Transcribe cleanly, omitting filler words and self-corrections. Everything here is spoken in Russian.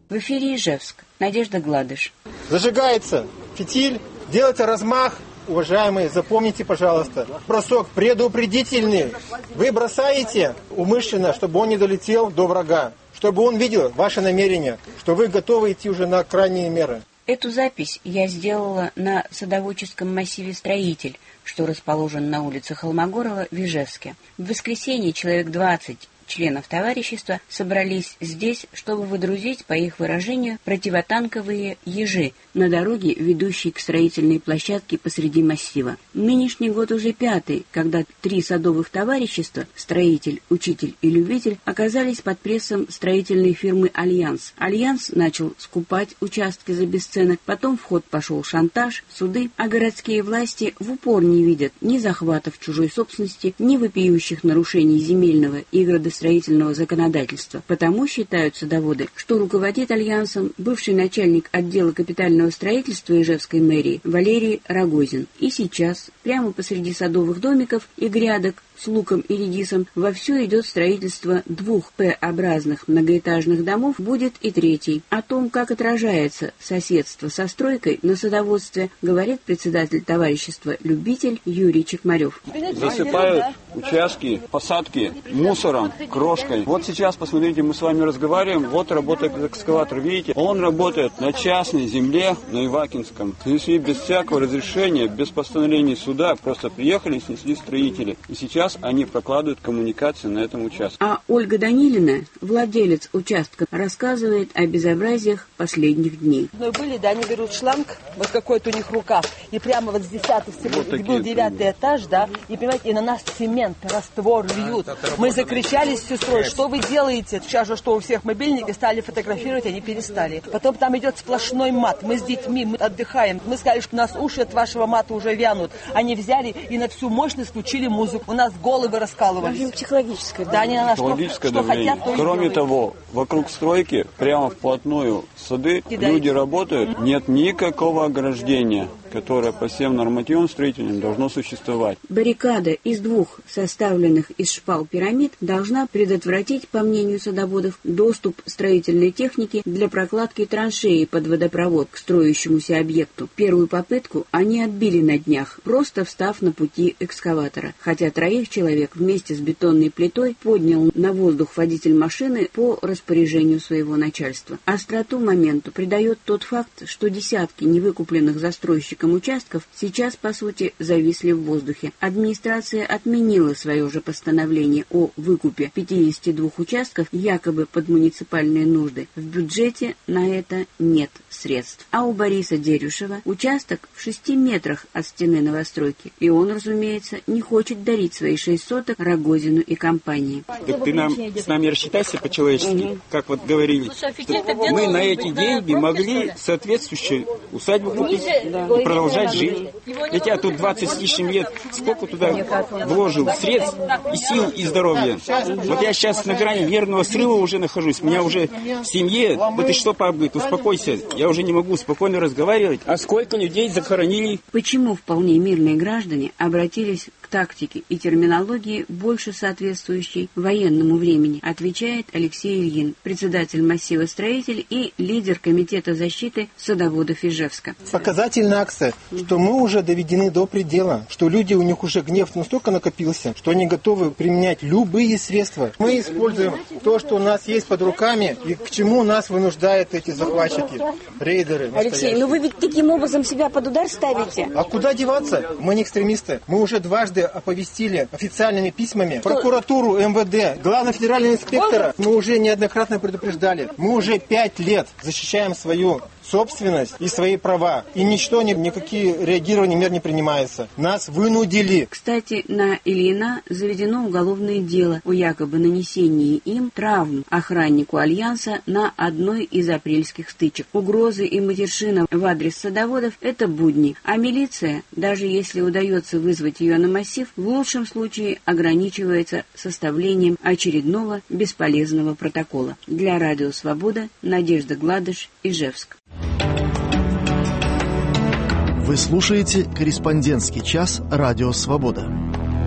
В эфире Ижевск. Надежда Гладыш. Зажигается фитиль, делается размах. Уважаемые, запомните, пожалуйста, бросок предупредительный. Вы бросаете умышленно, чтобы он не долетел до врага, чтобы он видел ваше намерение, что вы готовы идти уже на крайние меры. Эту запись я сделала на садоводческом массиве «Строитель», что расположен на улице Холмогорова в Ижевске. В воскресенье человек 20 членов товарищества собрались здесь, чтобы выдрузить, по их выражению, противотанковые ежи на дороге, ведущей к строительной площадке посреди массива. Нынешний год уже 5-й, когда 3 садовых товарищества «Строитель», «Учитель» и «Любитель» оказались под прессом строительной фирмы «Альянс». «Альянс» начал скупать участки за бесценок, потом в ход пошел шантаж, суды, а городские власти в упор не видят ни захватов чужой собственности, ни вопиющих нарушений земельного и градостроительного законодательства. Потому считают садоводы, что руководит «Альянсом» бывший начальник отдела капитального строительства Ижевской мэрии Валерий Рогозин. И сейчас, прямо посреди садовых домиков и грядок с луком и редисом, вовсю идет строительство 2 П-образных многоэтажных домов, будет и 3-й. О том, как отражается соседство со стройкой на садоводстве, говорит председатель товарищества «Любитель» Юрий Чекмарев. Засыпают участки, посадки мусором, крошкой. Вот сейчас, посмотрите, мы с вами разговариваем, вот работает экскаватор, видите, он работает на частной земле, на Ивакинском. Снесли без всякого разрешения, без постановления суда, просто приехали, снесли строители. И сейчас они прокладывают коммуникации на этом участке. А Ольга Данилина, владелец участка, рассказывает о безобразиях последних дней. Ну, были, да, они берут шланг, вот какой-то у них рукав, и прямо вот с 10-х всего, вот был 9-й этаж, да, и, понимаете, и на нас цемент, раствор льют. Мы закричали с сестрой, что вы делаете? Сейчас же, что у всех мобильники, стали фотографировать, они перестали. Потом там идет сплошной мат, мы с детьми, мы отдыхаем. Мы сказали, что у нас уши от вашего мата уже вянут. Они взяли и на всю мощность включили музыку. У нас головы раскалывались. Психологическое. Да, они на нас что хотят, то и Кроме делают. того, вокруг стройки, прямо вплотную сады, люди работают, нет никакого ограждения, которое по всем нормативам строительным должно существовать. Баррикада из 2 составленных из шпал пирамид должна предотвратить, по мнению садоводов, доступ строительной техники для прокладки траншеи под водопровод к строящемуся объекту. Первую попытку они отбили на днях, просто встав на пути экскаватора, хотя 3 человек вместе с бетонной плитой поднял на воздух водитель машины по распоряжению своего начальства. Остроту моменту придает тот факт, что десятки невыкупленных застройщиком участков сейчас, по сути, зависли в воздухе. Администрация отменила свое же постановление о выкупе 52 участков якобы под муниципальные нужды. В бюджете на это нет средств. А у Бориса Дерюшева участок в 6 метрах от стены новостройки. И он, разумеется, не хочет дарить свои 6 соток Рогозину и компании. Так ты с нами рассчитайся по-человечески, как вот говорили. Мы на эти деньги могли соответствующую усадьбу купить и продолжать жить. Ведь я тут 20 с лишним лет, сколько туда вложил средств и сил, и здоровья. Вот я сейчас на грани нервного срыва уже нахожусь. У меня уже в семье, да ты что, папа, успокойся. Я уже не могу спокойно разговаривать. А сколько людей захоронили? Почему вполне мирные граждане обратились к тактике и терминологии, больше соответствующей военному времени, отвечает Алексей Ильин, председатель массива «Строитель» и лидер комитета защиты садоводов Ижевска. Показательная акция, что мы уже доведены до предела, что люди, у них уже гнев настолько накопился, что они готовы применять любые средства. Мы используем то, что у нас есть под руками, и к чему нас вынуждают эти захватчики, рейдеры. Алексей, ну вы ведь таким образом себя под удар ставите. А куда деваться? Мы не экстремисты. Мы уже дважды оповестили официальными письмами прокуратуру, МВД, главного федерального инспектора. Мы уже неоднократно предупреждали. Мы уже 5 лет защищаем свою собственность и свои права. И никакие реагирования мер не принимаются. Нас вынудили. Кстати, на Ильина заведено уголовное дело о якобы нанесении им травм охраннику Альянса на одной из апрельских стычек. Угрозы и матершина в адрес садоводов – это будни. А милиция, даже если удается вызвать ее на массив, в лучшем случае ограничивается составлением очередного бесполезного протокола. Для Радио Свобода Надежда Гладыш, Ижевск. Вы слушаете «Корреспондентский час» Радио Свобода.